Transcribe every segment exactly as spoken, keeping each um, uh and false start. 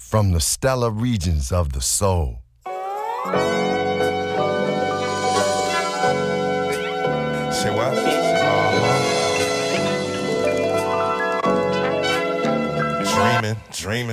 from the stellar regions of the soul. Say what? Uh-huh. Dreaming, dreaming.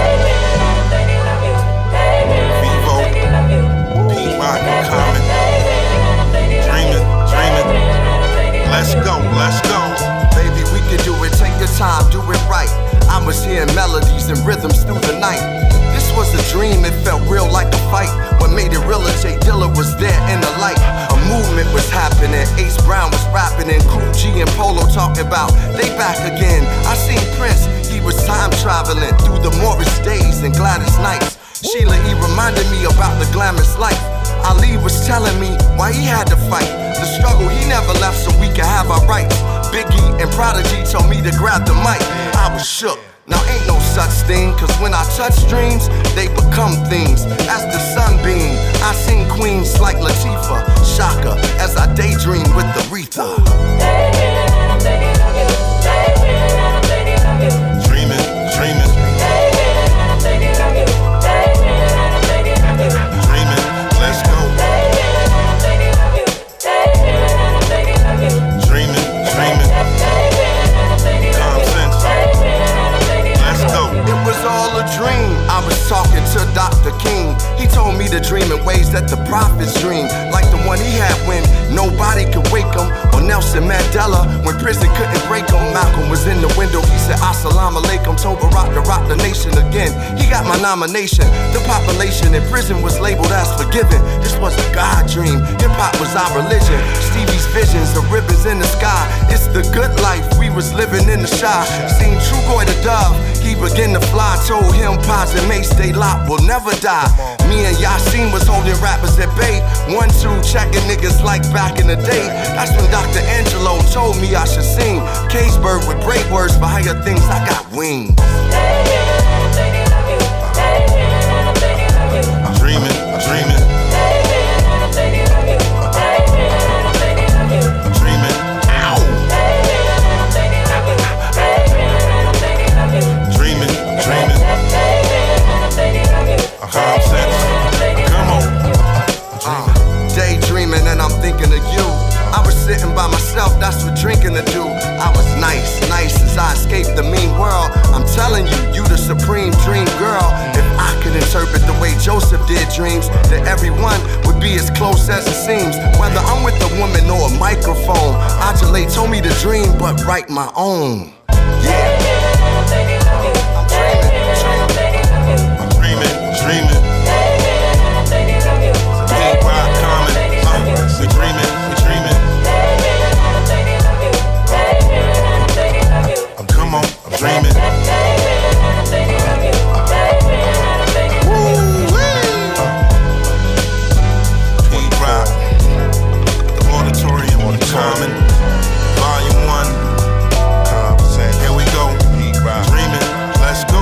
Vivo, Pete Rock, Common. Dreaming, dreaming. Let's go, let's go. Baby, we can do it, take your time, do it right. I was hearing melodies and rhythms through the night. This was a dream, it felt real like a fight. What made it real, Jay Dilla was there in the light. A movement was happening, Ace Brown was rapping, and Cool G and Polo talking about they back again. I seen Prince, he was time traveling through the Morris days and Gladys nights. Sheila E. reminded me about the glamorous life. Ali was telling me why he had to fight. The struggle he never left so we could have our rights. Biggie and Prodigy told me to grab the mic. I was shook. Now ain't no such thing, cause when I touch dreams, they become things. As the sunbeam, I sing queens like Latifah, Shaka, as I daydream with Aretha. Dreaming, dreaming. Dreaming, let's go. Dreaming, dreaming. Common sense. Let's go. It was all a dream. I was talking to Doctor King. He told me to dream in ways that the prophets dream, like the one he had when nobody could wake him, or Nelson Mandela when prison couldn't break him. Malcolm was in the window, he said Assalamu alaikum, told Barack to rock the nation again. He got my nomination. The population in prison was labeled as forgiven. This was a God dream. Hip-hop was our religion. Stevie's visions, the ribbons in the sky. It's the good life we was living in the shy. Seen True Boy the Dove, he began to fly. Told him Paz and Mace, they lot will never die. Me and Yasin was holding rappers at bay. One, two, checking niggas like back in the day. That's when Doctor Angelo told me I should sing. Cageburg with great words for higher things, I got wings. Dreaming, dreaming. Dreaming, ow. Dreaming, dreaming. Common sense. Come on. Uh, daydreaming and I'm thinking of you. I was sitting by myself, that's what drinking to do. I was nice, nice as I escaped the mean world. I'm telling you, you the supreme dream girl. If I could interpret the way Joseph did dreams, then everyone would be as close as it seems. Whether I'm with a woman or a microphone, Ajale told me to dream, but write my own. Yeah. I'm dreaming, dreaming. I'm dreaming, dreaming. Pete Rock, Common. Uh, we dreaming, we dreaming. I'm come on, I'm dreaming. Pete Rock, the auditorium, Common, Volume One. Here we go, Pete Rock, dreaming. Let's go.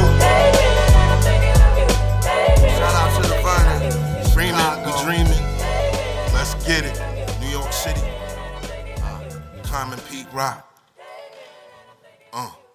Shout out to the Vernon. Dreaming, we dreaming. Let's get it. New York City. Common, Pete Rock. Uh.